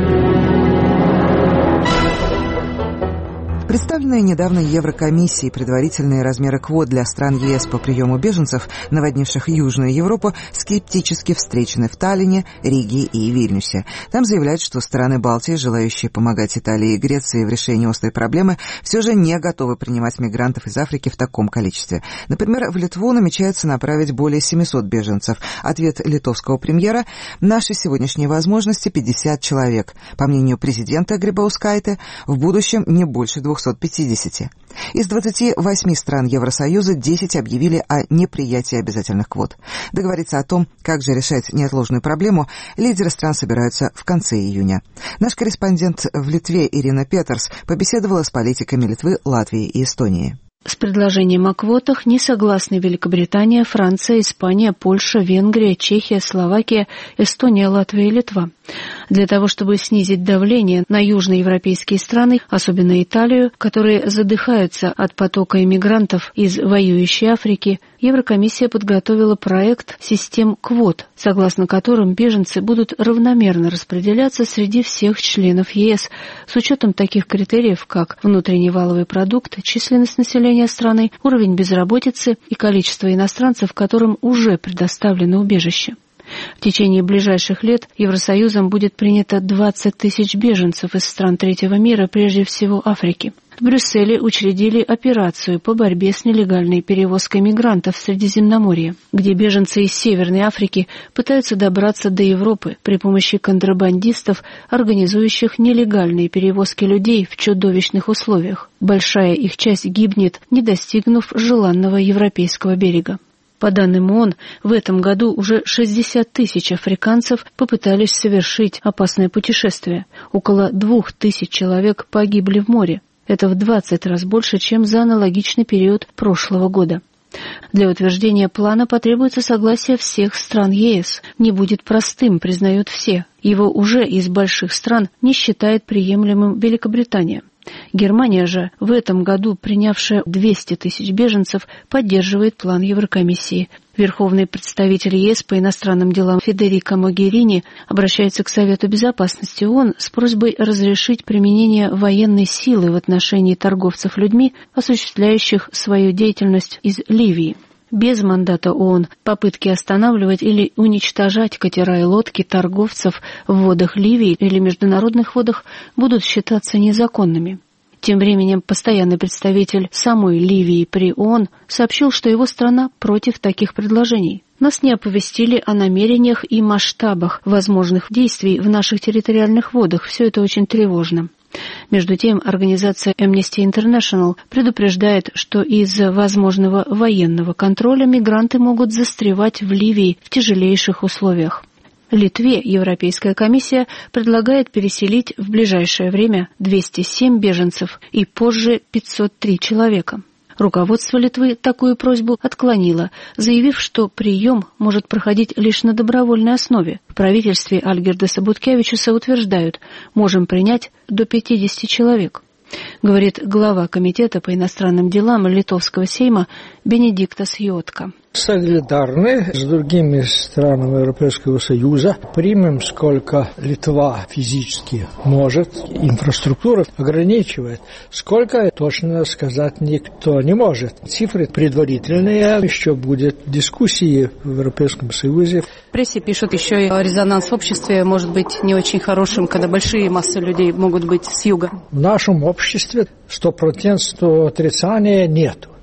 Представленные недавно Еврокомиссией предварительные размеры квот для стран ЕС по приему беженцев, наводнивших Южную Европу, скептически встречены в Таллине, Риге и Вильнюсе. Там заявляют, что страны Балтии, желающие помогать Италии и Греции в решении острой проблемы, все же не готовы принимать мигрантов из Африки в таком количестве. Например, в Литву намечается направить более семисот беженцев. Ответ литовского премьера: «Наши сегодняшние возможности пятьдесят человек. По мнению президента Грибаускайте, в будущем не больше двухсот пятидесяти. Из двадцати восьми стран Евросоюза десять объявили о неприятии обязательных квот. Договориться о том, как же решать неотложную проблему, лидеры стран собираются в конце июня. Наш корреспондент в Литве Ирина Петерс побеседовала с политиками Литвы, Латвии и Эстонии. С предложением о квотах не согласны Великобритания, Франция, Испания, Польша, Венгрия, Чехия, Словакия, Эстония, Латвия и Литва. Для того, чтобы снизить давление на южноевропейские страны, особенно Италию, которые задыхаются от потока иммигрантов из воюющей Африки, Еврокомиссия подготовила проект систем квот, согласно которым беженцы будут равномерно распределяться среди всех членов ЕС с учетом таких критериев, как внутренний валовый продукт, численность населения страны, уровень безработицы и количество иностранцев, которым уже предоставлено убежище. В течение ближайших лет Евросоюзом будет принято двадцать тысяч беженцев из стран третьего мира, прежде всего Африки. В Брюсселе учредили операцию по борьбе с нелегальной перевозкой мигрантов в Средиземноморье, где беженцы из Северной Африки пытаются добраться до Европы при помощи контрабандистов, организующих нелегальные перевозки людей в чудовищных условиях. Большая их часть гибнет, не достигнув желанного европейского берега. По данным ООН, в этом году уже шестьдесят тысяч африканцев попытались совершить опасное путешествие. Около двух тысяч человек погибли в море. Это в двадцать раз больше, чем за аналогичный период прошлого года. Для утверждения плана потребуется согласие всех стран ЕС. Не будет простым, признают все. Его уже из больших стран не считает приемлемым Великобритания. Германия же, в этом году принявшая двести тысяч беженцев, поддерживает план Еврокомиссии. Верховный представитель ЕС по иностранным делам Федерико Могерини обращается к Совету Безопасности ООН с просьбой разрешить применение военной силы в отношении торговцев людьми, осуществляющих свою деятельность из Ливии. Без мандата ООН попытки останавливать или уничтожать катера и лодки торговцев в водах Ливии или международных водах будут считаться незаконными. Тем временем постоянный представитель самой Ливии при ООН сообщил, что его страна против таких предложений. Нас не оповестили о намерениях и масштабах возможных действий в наших территориальных водах. Все это очень тревожно. Между тем, организация Amnesty International предупреждает, что из-за возможного военного контроля мигранты могут застревать в Ливии в тяжелейших условиях. Литве Европейская комиссия предлагает переселить в ближайшее время двести семь беженцев и позже пятьсот три человека. Руководство Литвы такую просьбу отклонило, заявив, что прием может проходить лишь на добровольной основе. В правительстве Альгирдаса Буткевичуса утверждают, можем принять до пятидесяти человек. Говорит глава комитета по иностранным делам Литовского сейма Бенедиктас Йотка. Солидарны с другими странами Европейского Союза. Примем, сколько Литва физически может. Инфраструктура ограничивает. Сколько, точно сказать никто не может. Цифры предварительные. Еще будет дискуссии в Европейском Союзе. В прессе пишут еще и резонанс в обществе может быть не очень хорошим, когда большие массы людей могут быть с юга. В нашем обществе стопроцентного отрицания нету.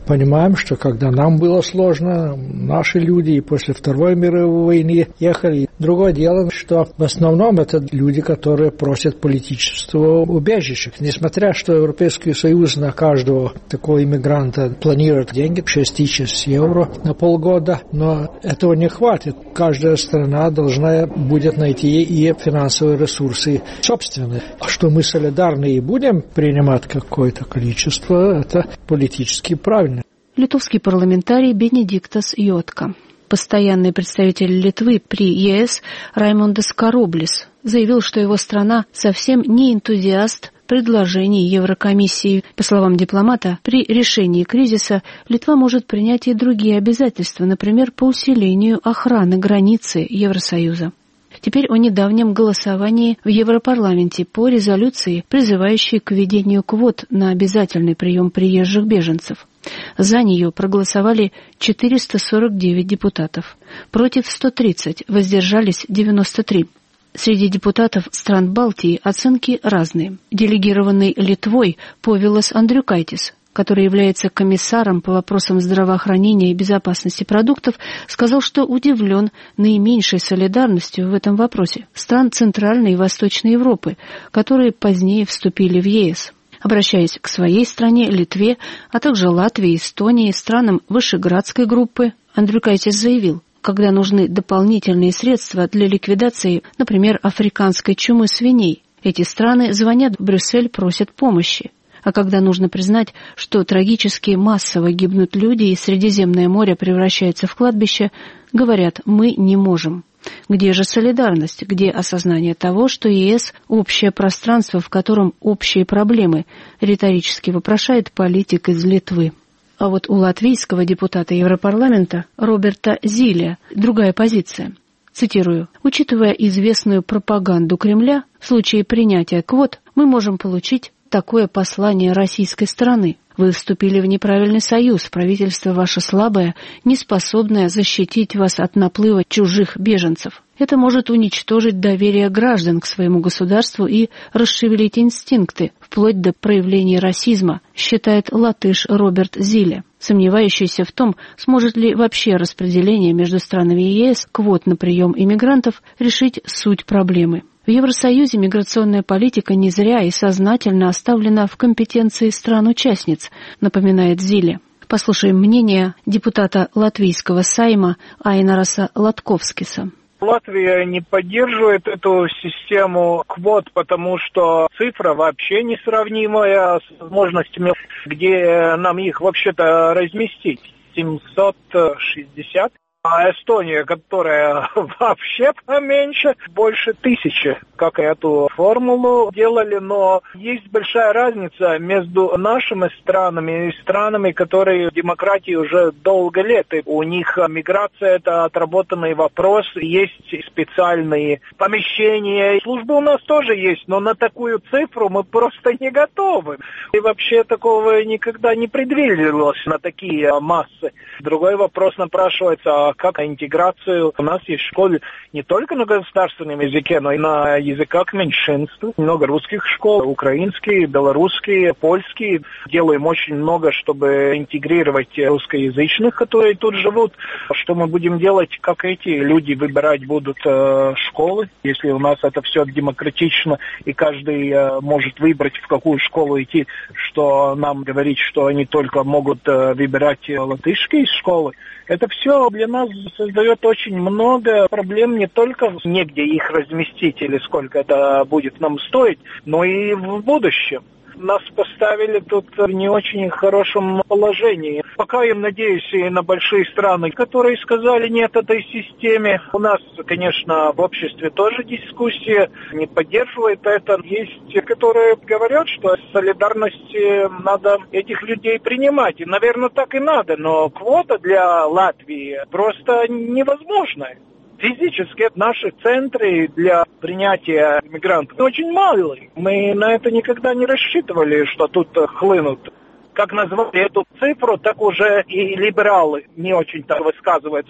понимаем, что когда нам было сложно, наши люди и после Второй мировой войны ехали. Другое дело, что в основном это люди, которые просят политического убежища. Несмотря, что Европейский Союз на каждого такого иммигранта планирует деньги, шесть тысяч евро на полгода, но этого не хватит. Каждая страна должна будет найти и финансовые ресурсы собственные. А что мы солидарны и будем принимать какое-то количество, это политически правильно. Литовский парламентарий Бенедиктас Йотка. Постоянный представитель Литвы при ЕС Раймондас Кароблис заявил, что его страна совсем не энтузиаст предложений Еврокомиссии. По словам дипломата, при решении кризиса Литва может принять и другие обязательства, например, по усилению охраны границы Евросоюза. Теперь о недавнем голосовании в Европарламенте по резолюции, призывающей к введению квот на обязательный прием приезжих беженцев. За нее проголосовали четыреста сорок девять депутатов. Против сто тридцать, воздержались девяносто три. Среди депутатов стран Балтии оценки разные. Делегированный Литвой Повилас Андрюкайтис, который является комиссаром по вопросам здравоохранения и безопасности продуктов, сказал, что удивлен наименьшей солидарностью в этом вопросе стран Центральной и Восточной Европы, которые позднее вступили в ЕС. Обращаясь к своей стране, Литве, а также Латвии, Эстонии, странам Вышеградской группы, Андрюкайтис заявил, когда нужны дополнительные средства для ликвидации, например, африканской чумы свиней, эти страны звонят в Брюссель, просят помощи. А когда нужно признать, что трагически массово гибнут люди и Средиземное море превращается в кладбище, говорят, мы не можем. Где же солидарность? Где осознание того, что ЕС – общее пространство, в котором общие проблемы? Риторически вопрошает политик из Литвы. А вот у латвийского депутата Европарламента Роберта Зиле другая позиция. Цитирую. «Учитывая известную пропаганду Кремля, в случае принятия квот мы можем получить такое послание российской стороны. Вы вступили в неправильный союз, правительство ваше слабое, не способное защитить вас от наплыва чужих беженцев. Это может уничтожить доверие граждан к своему государству и расшевелить инстинкты, вплоть до проявления расизма», считает латыш Роберт Зиле, сомневающийся в том, сможет ли вообще распределение между странами ЕС квот на прием иммигрантов решить суть проблемы. В Евросоюзе миграционная политика не зря и сознательно оставлена в компетенции стран-участниц, напоминает Зиле. Послушаем мнение депутата латвийского сайма Айнараса Латковскиса. Латвия не поддерживает эту систему квот, потому что цифра вообще несравнимая с возможностями, где нам их вообще-то разместить. семьсот шестьдесят. А Эстония, которая вообще поменьше, больше тысячи, как эту формулу делали, но есть большая разница между нашими странами и странами, которые в демократии уже долго лет. И у них миграция – это отработанный вопрос, есть специальные помещения. Службы у нас тоже есть, но на такую цифру мы просто не готовы. И вообще такого никогда не предвиделось на такие массы. Другой вопрос напрашивается, как интеграцию. У нас есть школы не только на государственном языке, но и на языках меньшинств. Много русских школ, украинские, белорусские, польские. Делаем очень много, чтобы интегрировать русскоязычных, которые тут живут. Что мы будем делать, как эти люди выбирать будут э, школы, если у нас это все демократично, и каждый э, может выбрать, в какую школу идти, что нам говорит, что они только могут э, выбирать латышские школы. Это все для нас создает очень много проблем, не только негде их разместить или сколько это будет нам стоить, но и в будущем. Нас поставили тут в не очень хорошем положении. Пока я надеюсь и на большие страны, которые сказали нет этой системе. У нас, конечно, в обществе тоже дискуссия не поддерживает это. Есть те, которые говорят, что солидарности надо этих людей принимать. И, наверное, так и надо. Но квота для Латвии просто невозможная. Физически наши центры для принятия мигрантов очень малые. Мы на это никогда не рассчитывали, что тут хлынут. Как назвали эту цифру, так уже и либералы не очень-то высказываются.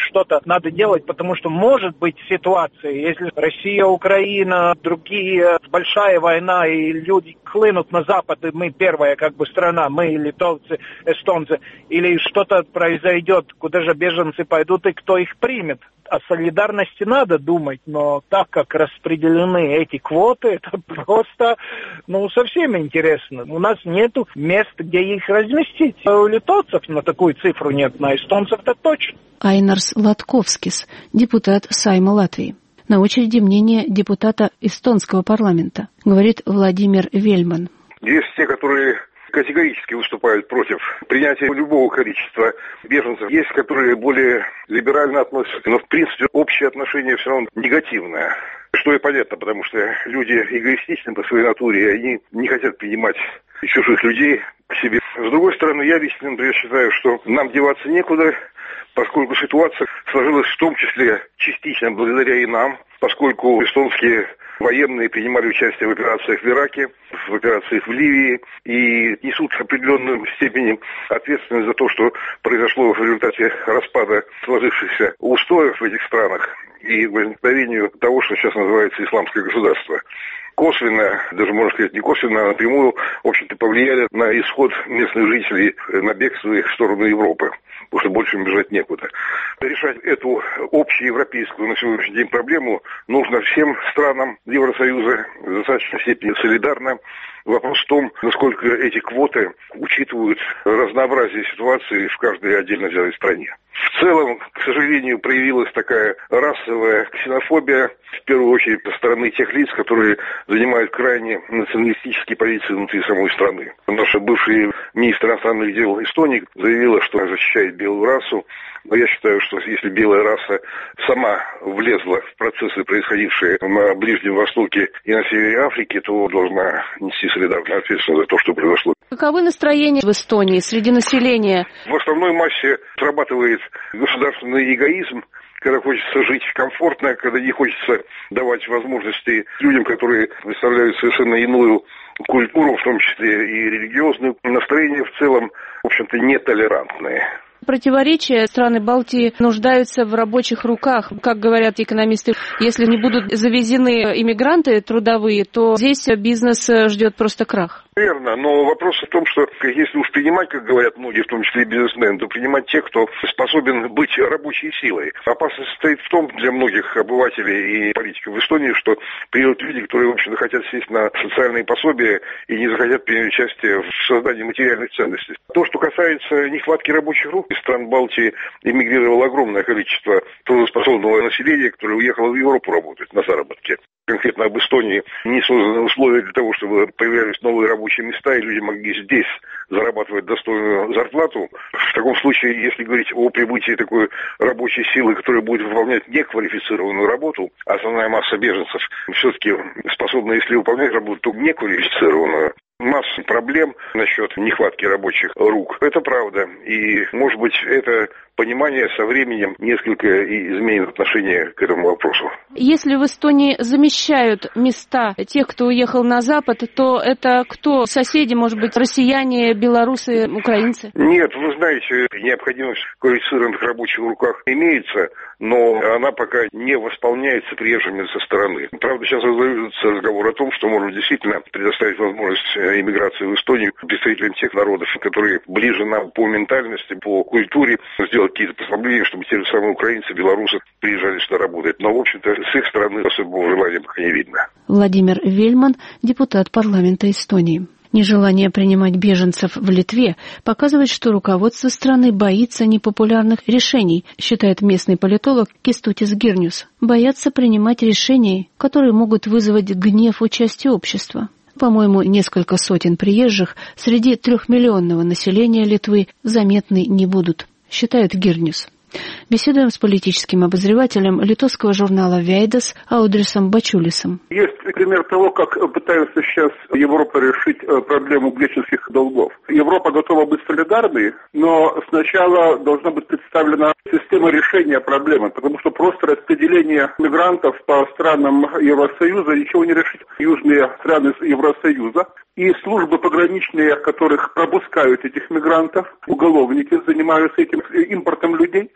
что-то надо делать, потому что может быть ситуация, если Россия, Украина, другие, большая война, и люди хлынут на Запад, и мы первая как бы страна, мы литовцы, эстонцы, или что-то произойдет, куда же беженцы пойдут и кто их примет. О солидарности надо думать, но так как распределены эти квоты, это просто, ну, совсем интересно. У нас нету мест, где их разместить. У литовцев на такую цифру нет, на эстонцев-то точно. Айнарс Латковскис, депутат Сайма Латвии. На очереди мнение депутата эстонского парламента, говорит Владимир Вельман. Есть те, которые категорически выступают против принятия любого количества беженцев. Есть, которые более либерально относятся, но в принципе общее отношение все равно негативное. Что и понятно, потому что люди эгоистичны по своей натуре, и они не хотят принимать чужих людей к себе. С другой стороны, я лично, например, считаю, что нам деваться некуда, поскольку ситуация сложилась в том числе частично благодаря и нам, поскольку эстонские военные принимали участие в операциях в Ираке, в операциях в Ливии и несут определенную степень ответственность за то, что произошло в результате распада сложившихся устоев в этих странах и возникновению того, что сейчас называется исламское государство. Косвенно, даже можно сказать не косвенно, а напрямую, в общем-то, повлияли на исход местных жителей на бегство их в сторону Европы, потому что больше им бежать некуда. Решать эту общеевропейскую на сегодняшний день проблему нужно всем странам Евросоюза в достаточной степени солидарно. Вопрос в том, насколько эти квоты учитывают разнообразие ситуации в каждой отдельно взятой стране. В целом, к сожалению, проявилась такая расовая ксенофобия, в первую очередь со стороны тех лиц, которые занимают крайне националистические позиции внутри самой страны. Наша бывшая министр иностранных дел Эстонии заявила, что она защищает белую расу. Но я считаю, что если белая раса сама влезла в процессы, происходившие на Ближнем Востоке и на севере Африки, то должна нести солидарную ответственность за то, что произошло. Каковы настроения в Эстонии среди населения? В основной массе срабатывает государственный эгоизм, когда хочется жить комфортно, когда не хочется давать возможности людям, которые представляют совершенно иную культуру, в том числе и религиозную. Настроения в целом, в общем-то, нетолерантные. Противоречия страны Балтии нуждаются в рабочих руках. Как говорят экономисты, если не будут завезены иммигранты трудовые, то здесь бизнес ждет просто крах. Верно, но вопрос в том, что если уж принимать, как говорят многие, в том числе и бизнесмены, то принимать тех, кто способен быть рабочей силой. Опасность состоит в том для многих обывателей и политиков в Эстонии, что приедут люди, которые, в общем-то, хотят сесть на социальные пособия и не захотят принять участие в создании материальных ценностей. То, что касается нехватки рабочих рук, из стран Балтии эмигрировало огромное количество трудоспособного населения, которое уехало в Европу работать на заработки. Конкретно об Эстонии не созданы условия для того, чтобы появлялись новые рабочие места, и люди могли здесь зарабатывать достойную зарплату. В таком случае, если говорить о прибытии такой рабочей силы, которая будет выполнять неквалифицированную работу, основная масса беженцев все-таки способна, если выполнять работу, то неквалифицированную. Масса проблем насчет нехватки рабочих рук. Это правда. И, может быть, это понимание со временем несколько изменит отношение к этому вопросу. Если в Эстонии замещают места тех, кто уехал на Запад, то это кто? Соседи, может быть, россияне, белорусы, украинцы? Нет, вы знаете, необходимость квалифицированных рабочих руках имеется, но она пока не восполняется приезжими со стороны. Правда, сейчас разговаривается разговор о том, что можно действительно предоставить возможность иммиграции в Эстонию представителям тех народов, которые ближе нам по ментальности, по культуре, сделать какие-то послабления, чтобы те же самые украинцы, белорусы приезжали сюда работать. Но, в общем-то, с их стороны особого желания пока не видно. Владимир Вельман, депутат парламента Эстонии. Нежелание принимать беженцев в Литве показывает, что руководство страны боится непопулярных решений, считает местный политолог Кестутис Гирнюс. Боятся принимать решения, которые могут вызвать гнев у части общества. По-моему, несколько сотен приезжих среди трехмиллионного населения Литвы заметны не будут, считает Гирнюс. Беседуем с политическим обозревателем литовского журнала «Вейдас» Аудрисом Бачулисом. Есть пример того, как пытается сейчас Европа решить проблему греческих долгов. Европа готова быть солидарной, но сначала должна быть представлена система решения проблемы, потому что просто распределение мигрантов по странам Евросоюза ничего не решит. Южные страны Евросоюза и службы пограничные, которых пропускают этих мигрантов, уголовники занимаются этим импортом людей, должны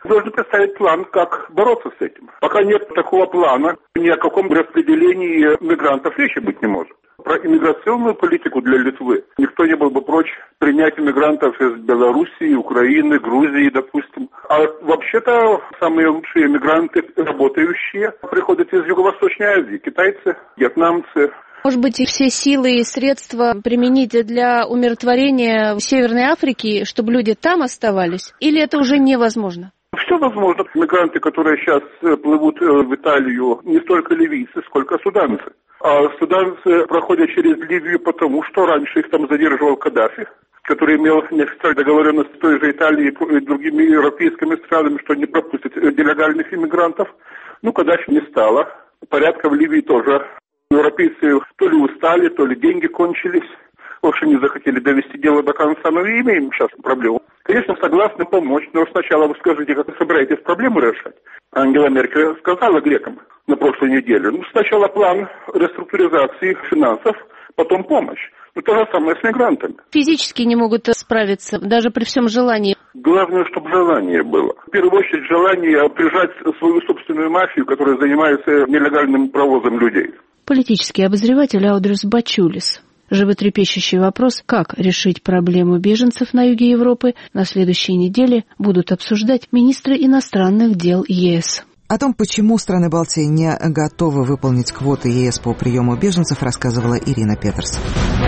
составить план, как бороться с этим. Пока нет такого плана, ни о каком распределении мигрантов речи быть не может. Про иммиграционную политику для Литвы никто не был бы прочь принять иммигрантов из Белоруссии, Украины, Грузии, допустим. А вообще-то самые лучшие иммигранты, работающие, приходят из Юго-Восточной Азии. Китайцы, вьетнамцы. Может быть, все силы и средства применить для умиротворения в Северной Африке, чтобы люди там оставались? Или это уже невозможно? Все возможно. Мигранты, которые сейчас плывут в Италию, не столько ливийцы, сколько суданцы. А суданцы проходят через Ливию потому, что раньше их там задерживал Каддафи, который имел неофициальную договоренность с той же Италией и другими европейскими странами, что не пропустят нелегальных иммигрантов. Ну, Каддафи не стало. Порядка в Ливии тоже. Европейцы то ли устали, то ли деньги кончились. В общем, не захотели довести дело до конца, но и имеем сейчас проблему. Конечно, согласны помочь, но сначала вы скажите, как вы собираетесь проблему решать. Ангела Меркель сказала грекам на прошлой неделе. Ну, сначала план реструктуризации финансов, потом помощь. Ну, то же самое с мигрантами. Физически не могут справиться, даже при всем желании. Главное, чтобы желание было. В первую очередь, желание прижать свою собственную мафию, которая занимается нелегальным провозом людей. Политический обозреватель Аудрюс Бачулис. Животрепещущий вопрос, как решить проблему беженцев на юге Европы, на следующей неделе будут обсуждать министры иностранных дел ЕС. О том, почему страны Балтии не готовы выполнить квоты ЕС по приему беженцев, рассказывала Ирина Петерс.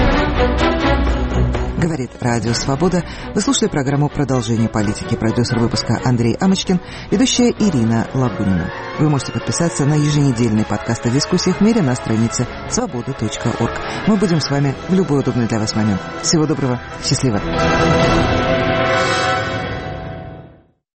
Говорит Радио Свобода. Вы слушали программу «Продолжение политики». Продюсер выпуска Андрей Амочкин, ведущая Ирина Лабунина. Вы можете подписаться на еженедельный подкаст о дискуссиях в мире на странице свобода точка орг. Мы будем с вами в любой удобный для вас момент. Всего доброго. Счастливо.